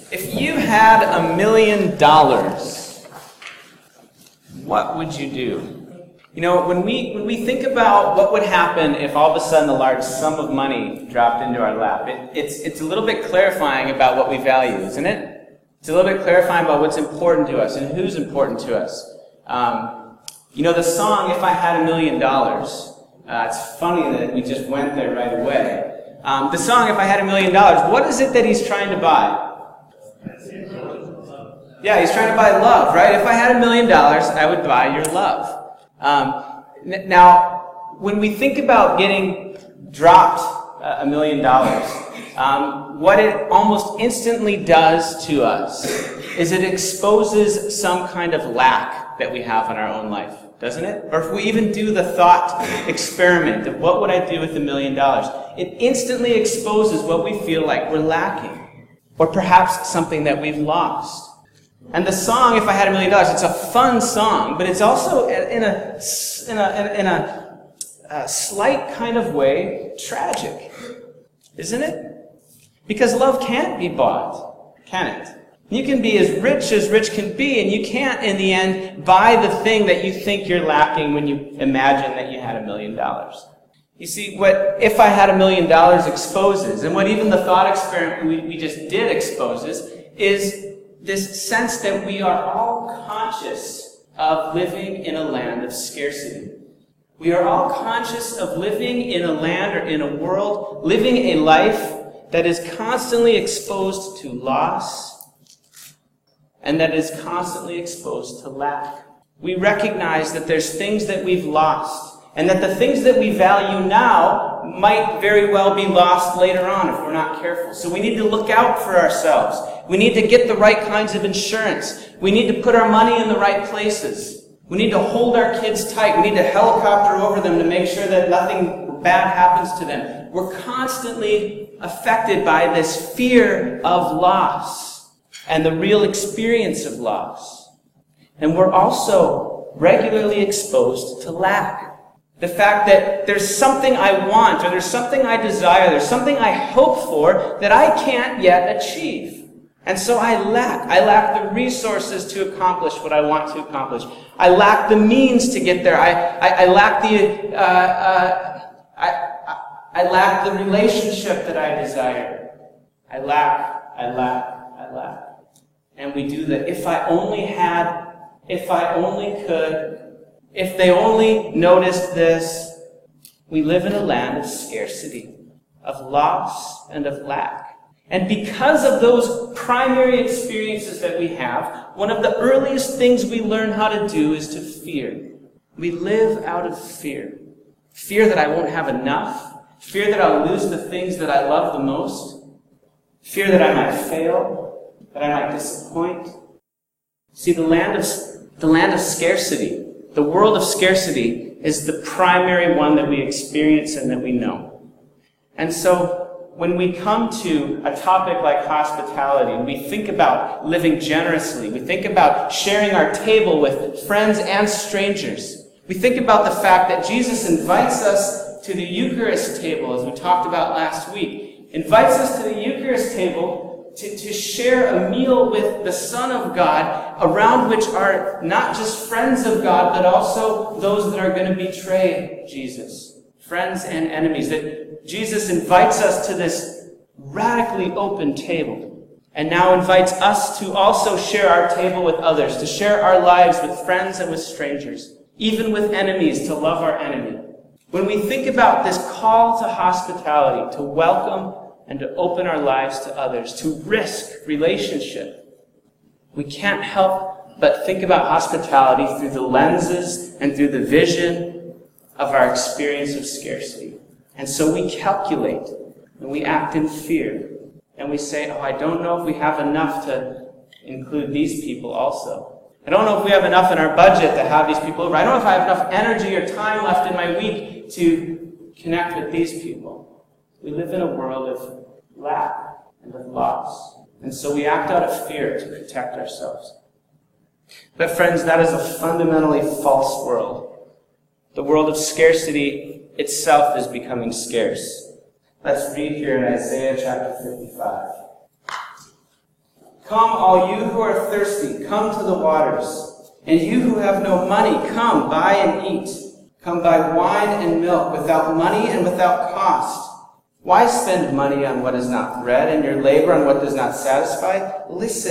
If you had $1 million, what would you do? You know, when we think about what would happen if all of a sudden a large sum of money dropped into our lap, it's a little bit clarifying about what we value, isn't it? It's a little bit clarifying about what's important to us and who's important to us. You know, the song, If I Had $1 Million, it's funny that we just went there right away. The song, If I Had $1 Million, what is it that he's trying to buy? Yeah, he's trying to buy love, right? If I had $1 million, I would buy your love. Now, when we think about getting dropped $1 million, what it almost instantly does to us is it exposes some kind of lack that we have in our own life, doesn't it? Or if we even do the thought experiment of what would I do with $1 million, it instantly exposes what we feel like we're lacking, or perhaps something that we've lost. And the song, If I Had $1 Million, it's a fun song, but it's also in a slight kind of way tragic, isn't it? Because love can't be bought, can it? You can be as rich can be, and you can't, in the end, buy the thing that you think you're lacking when you imagine that you had $1 million. You see, what If I Had $1 Million exposes, and what even the thought experiment we just did exposes, is this sense that we are all conscious of living in a land of scarcity. We are all conscious of living in a land or in a world, living a life that is constantly exposed to loss and that is constantly exposed to lack. We recognize that there's things that we've lost and that the things that we value now might very well be lost later on if we're not careful. So we need to look out for ourselves. We need to get the right kinds of insurance. We need to put our money in the right places. We need to hold our kids tight. We need to helicopter over them to make sure that nothing bad happens to them. We're constantly affected by this fear of loss and the real experience of loss. And we're also regularly exposed to lack. The fact that there's something I want, or there's something I desire, there's something I hope for that I can't yet achieve. And so I lack. I lack the resources to accomplish what I want to accomplish. I lack the means to get there. I lack I lack the relationship that I desire. I lack. And we do the if I only had, if I only could, if they only noticed this. We live in a land of scarcity, of loss, and of lack. And because of those primary experiences that we have, one of the earliest things we learn how to do is to fear. We live out of fear. Fear that I won't have enough. Fear that I'll lose the things that I love the most. Fear that I might fail, that I might disappoint. See, the land of scarcity, the world of scarcity, is the primary one that we experience and that we know. And so, when we come to a topic like hospitality, and we think about living generously, we think about sharing our table with friends and strangers, we think about the fact that Jesus invites us to the Eucharist table, as we talked about last week, invites us to the Eucharist table to share a meal with the Son of God, around which are not just friends of God, but also those that are going to betray Jesus, friends and enemies. That Jesus invites us to this radically open table, and now invites us to also share our table with others, to share our lives with friends and with strangers, even with enemies, to love our enemy. When we think about this call to hospitality, to welcome and to open our lives to others, to risk relationship, we can't help but think about hospitality through the lenses and through the vision of our experience of scarcity. And so we calculate, and we act in fear, and we say, I don't know if we have enough to include these people also. I don't know if we have enough in our budget to have these people over. I don't know if I have enough energy or time left in my week to connect with these people. We live in a world of lack and of loss. And so we act out of fear to protect ourselves. But friends, that is a fundamentally false world. The world of scarcity itself is becoming scarce. Let's read here in Isaiah chapter 55. Come, all you who are thirsty, come to the waters. And you who have no money, come, buy and eat. Come buy wine and milk without money and without cost. Why spend money on what is not bread and your labor on what does not satisfy?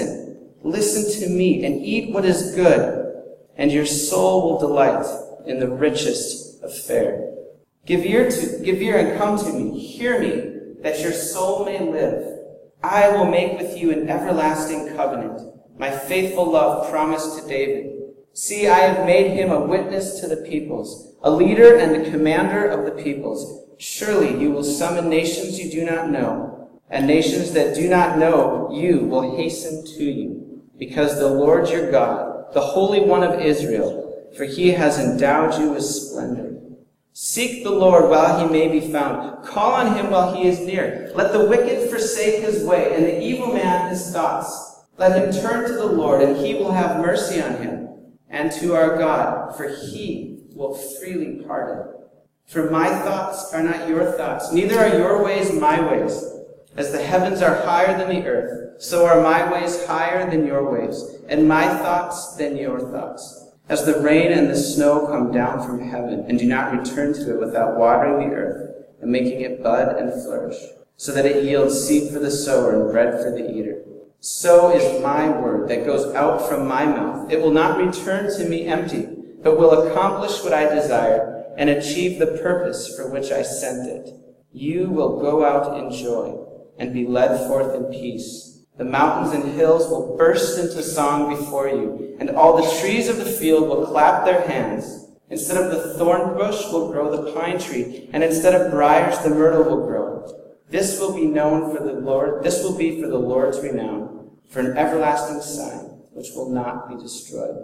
Listen to me and eat what is good, and your soul will delight in the richest of fare. Give ear and come to me. Hear me, that your soul may live. I will make with you an everlasting covenant, my faithful love promised to David. See, I have made him a witness to the peoples, a leader and the commander of the peoples. Surely you will summon nations you do not know, and nations that do not know you will hasten to you, because the Lord your God, the Holy One of Israel, for he has endowed you with splendor. Seek the Lord while he may be found. Call on him while he is near. Let the wicked forsake his way, and the evil man his thoughts. Let him turn to the Lord, and he will have mercy on him, and to our God, for he will freely pardon. For my thoughts are not your thoughts, neither are your ways my ways. As the heavens are higher than the earth, so are my ways higher than your ways, and my thoughts than your thoughts. As the rain and the snow come down from heaven, and do not return to it without watering the earth, and making it bud and flourish, so that it yields seed for the sower and bread for the eater. So is my word that goes out from my mouth. It will not return to me empty, but will accomplish what I desire, and achieve the purpose for which I sent it. You will go out in joy, and be led forth in peace. The mountains and hills will burst into song before you, and all the trees of the field will clap their hands. Instead of the thorn bush will grow the pine tree, and instead of briars the myrtle will grow. This will be known for the Lord. This will be for the Lord's renown, for an everlasting sign which will not be destroyed.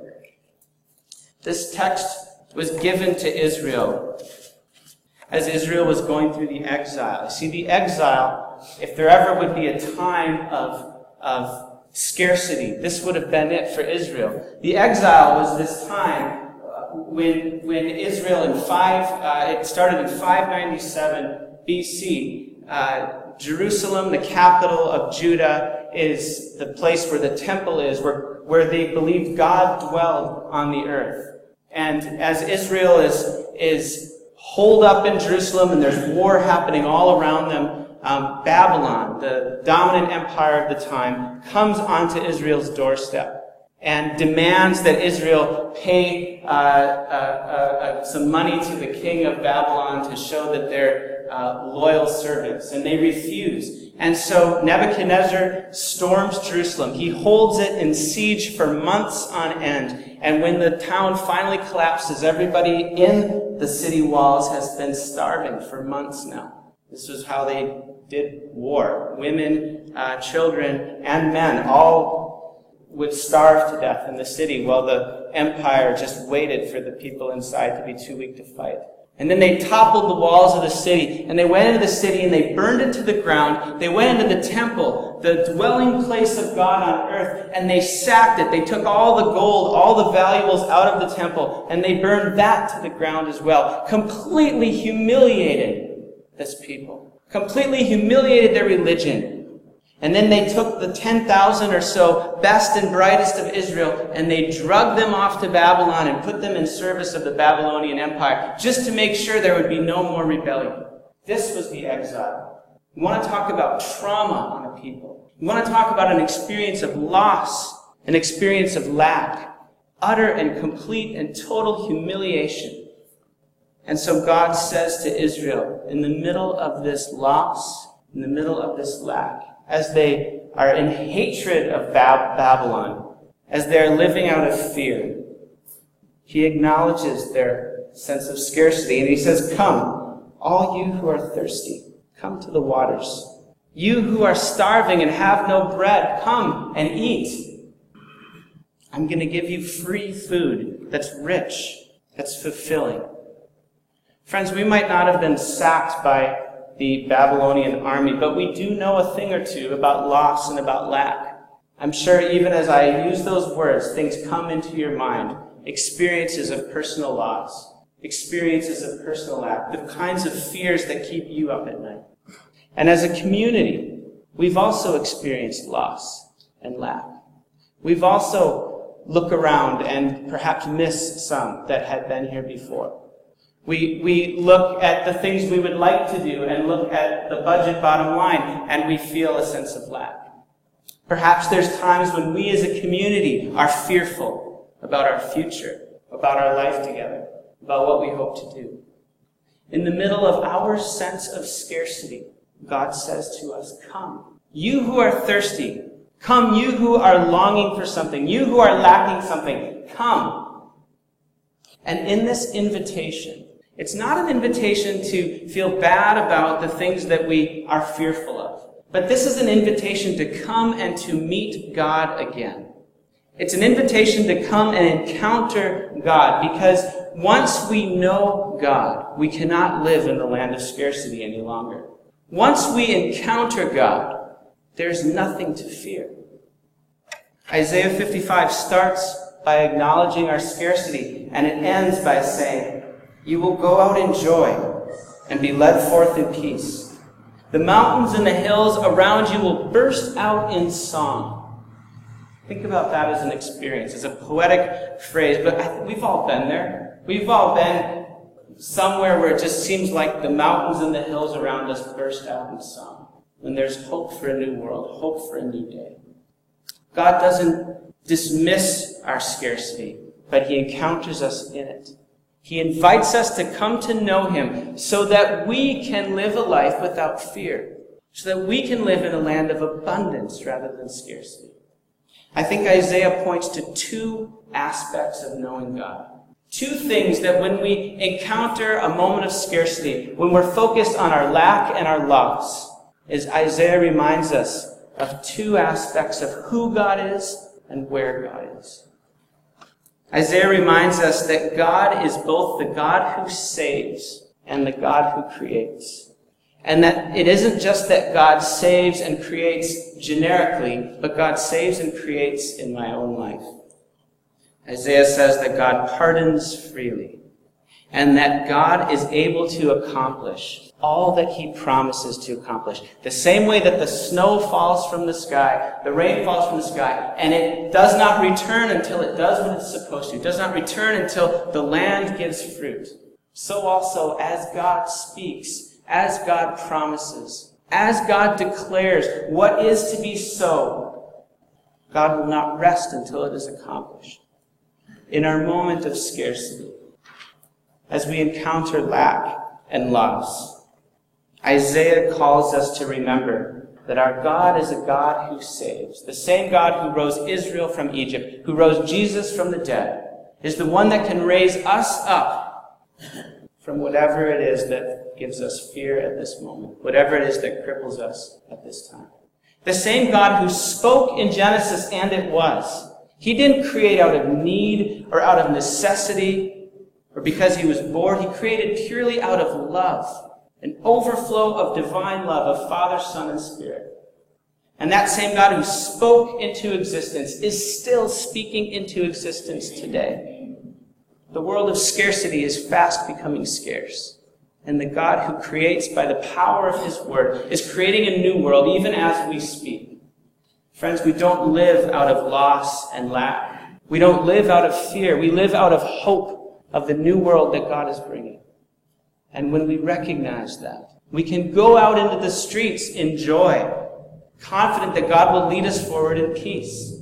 This text was given to Israel as Israel was going through the exile. See, the exile, if there ever would be a time of scarcity, this would have been it for Israel. The exile was this time when Israel it started in 597 BC. Jerusalem, the capital of Judah, is the place where the temple is, where they believed God dwelled on the earth. And as Israel is holed up in Jerusalem and there's war happening all around them, Babylon, the dominant empire of the time, comes onto Israel's doorstep and demands that Israel pay some money to the king of Babylon to show that they're loyal servants. And they refuse. And so Nebuchadnezzar storms Jerusalem. He holds it in siege for months on end. And when the town finally collapses, everybody in the city walls has been starving for months now. This was how they did war. Women, children, and men all would starve to death in the city while the empire just waited for the people inside to be too weak to fight. And then they toppled the walls of the city, and they went into the city and they burned it to the ground. They went into the temple, the dwelling place of God on earth, and they sacked it. They took all the gold, all the valuables out of the temple, and they burned that to the ground as well. Completely humiliated this people. Completely humiliated their religion. And then they took the 10,000 or so best and brightest of Israel, and they drugged them off to Babylon and put them in service of the Babylonian Empire, just to make sure there would be no more rebellion. This was the exile. We want to talk about trauma on a people. We want to talk about an experience of loss, an experience of lack, utter and complete and total humiliation. And so God says to Israel, in the middle of this loss, in the middle of this lack, as they are in hatred of Babylon, as they are living out of fear, he acknowledges their sense of scarcity, and he says, "Come, all you who are thirsty, come to the waters. You who are starving and have no bread, come and eat. I'm going to give you free food that's rich, that's fulfilling." Friends, we might not have been sacked by the Babylonian army, but we do know a thing or two about loss and about lack. I'm sure even as I use those words, things come into your mind. Experiences of personal loss, experiences of personal lack, the kinds of fears that keep you up at night. And as a community, we've also experienced loss and lack. We've also looked around and perhaps missed some that had been here before. We look at the things we would like to do and look at the budget bottom line, and we feel a sense of lack. Perhaps there's times when we as a community are fearful about our future, about our life together, about what we hope to do. In the middle of our sense of scarcity, God says to us, come. You who are thirsty, come. You who are longing for something, you who are lacking something, come. And in this invitation, it's not an invitation to feel bad about the things that we are fearful of, but this is an invitation to come and to meet God again. It's an invitation to come and encounter God, because once we know God, we cannot live in the land of scarcity any longer. Once we encounter God, there's nothing to fear. Isaiah 55 starts by acknowledging our scarcity, and it ends by saying, you will go out in joy and be led forth in peace. The mountains and the hills around you will burst out in song. Think about that as an experience, as a poetic phrase, but we've all been there. We've all been somewhere where it just seems like the mountains and the hills around us burst out in song, when there's hope for a new world, hope for a new day. God doesn't dismiss our scarcity, but he encounters us in it. He invites us to come to know him so that we can live a life without fear, so that we can live in a land of abundance rather than scarcity. I think Isaiah points to two aspects of knowing God. Two things that when we encounter a moment of scarcity, when we're focused on our lack and our loss, is Isaiah reminds us of two aspects of who God is and where God is. Isaiah reminds us that God is both the God who saves and the God who creates. And that it isn't just that God saves and creates generically, but God saves and creates in my own life. Isaiah says that God pardons freely, and that God is able to accomplish all that he promises to accomplish. The same way that the snow falls from the sky, the rain falls from the sky, and it does not return until it does what it's supposed to. It does not return until the land gives fruit. So also, as God speaks, as God promises, as God declares what is to be so, God will not rest until it is accomplished. In our moment of scarcity, as we encounter lack and loss, Isaiah calls us to remember that our God is a God who saves. The same God who rose Israel from Egypt, who rose Jesus from the dead, is the one that can raise us up from whatever it is that gives us fear at this moment, whatever it is that cripples us at this time. The same God who spoke in Genesis and it was. He didn't create out of need or out of necessity or because he was bored. He created purely out of love, an overflow of divine love of Father, Son, and Spirit. And that same God who spoke into existence is still speaking into existence today. The world of scarcity is fast becoming scarce. And the God who creates by the power of his word is creating a new world even as we speak. Friends, we don't live out of loss and lack. We don't live out of fear. We live out of hope of the new world that God is bringing. And when we recognize that, we can go out into the streets in joy, confident that God will lead us forward in peace.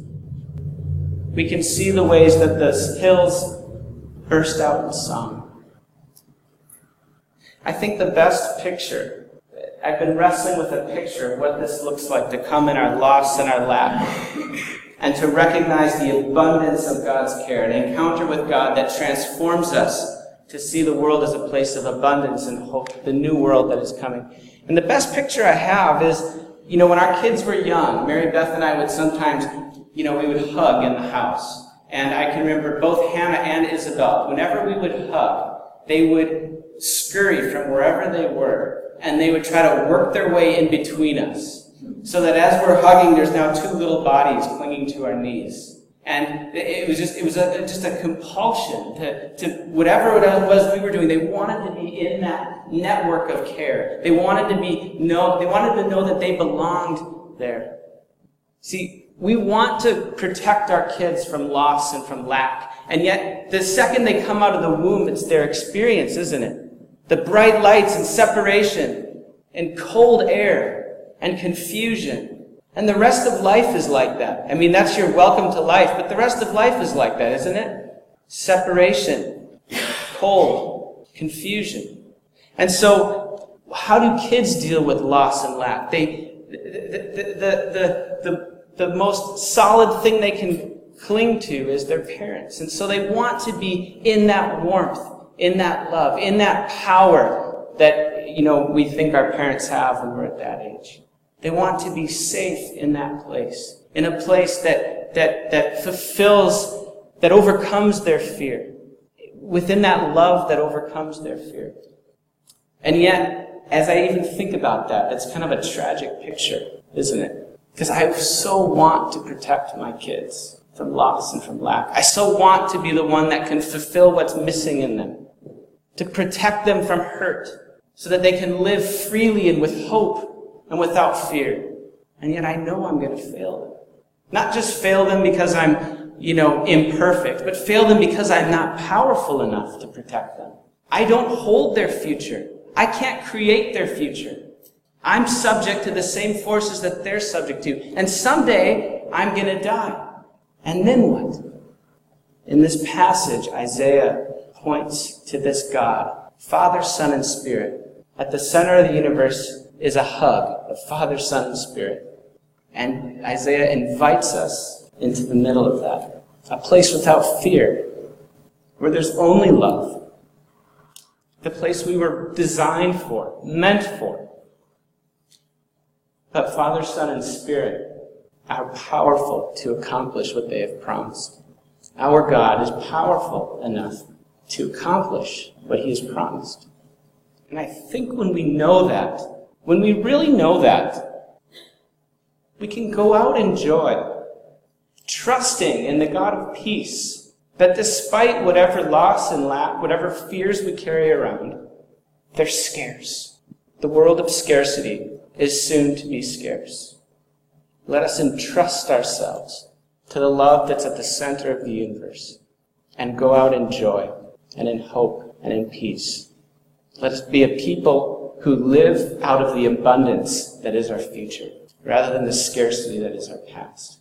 We can see the ways that the hills burst out in song. I think the best picture, I've been wrestling with a picture of what this looks like to come in our loss and our lack, and to recognize the abundance of God's care, an encounter with God that transforms us to see the world as a place of abundance and hope, the new world that is coming. And the best picture I have is, when our kids were young, Mary Beth and I would sometimes, we would hug in the house. And I can remember both Hannah and Isabel, whenever we would hug, they would scurry from wherever they were, and they would try to work their way in between us. So that as we're hugging, there's now two little bodies clinging to our knees. And it was just a compulsion to whatever it was we were doing. They wanted to be in that network of care. They wanted to know that they belonged there. See, We want to protect our kids from loss and from lack. And yet, the second they come out of the womb, it's their experience, isn't it? The bright lights and separation and cold air and confusion. And the rest of life is like that. I mean, that's your welcome to life, but the rest of life is like that, isn't it? Separation, cold, confusion. And so, how do kids deal with loss and lack? The most solid thing they can cling to is their parents. And so they want to be in that warmth, in that love, in that power that, we think our parents have when we're at that age. They want to be safe in that place, in a place that fulfills, that overcomes their fear, within that love that overcomes their fear. And yet, as I even think about that, it's kind of a tragic picture, isn't it? Because I so want to protect my kids from loss and from lack. I so want to be the one that can fulfill what's missing in them, to protect them from hurt, so that they can live freely and with hope and without fear. And yet I know I'm going to fail them. Not just fail them because I'm, imperfect, but fail them because I'm not powerful enough to protect them. I don't hold their future. I can't create their future. I'm subject to the same forces that they're subject to. And someday, I'm going to die. And then what? In this passage, Isaiah points to this God, Father, Son, and Spirit. At the center of the universe is a hug of Father, Son, and Spirit. And Isaiah invites us into the middle of that. A place without fear, where there's only love. The place we were designed for, meant for. But Father, Son, and Spirit are powerful to accomplish what they have promised. Our God is powerful enough to accomplish what He has promised. And I think when we know that, when we really know that, we can go out in joy, trusting in the God of peace, that despite whatever loss and lack, whatever fears we carry around, they're scarce. The world of scarcity is soon to be scarce. Let us entrust ourselves to the love that's at the center of the universe and go out in joy and in hope and in peace. Let us be a people who live out of the abundance that is our future rather than the scarcity that is our past.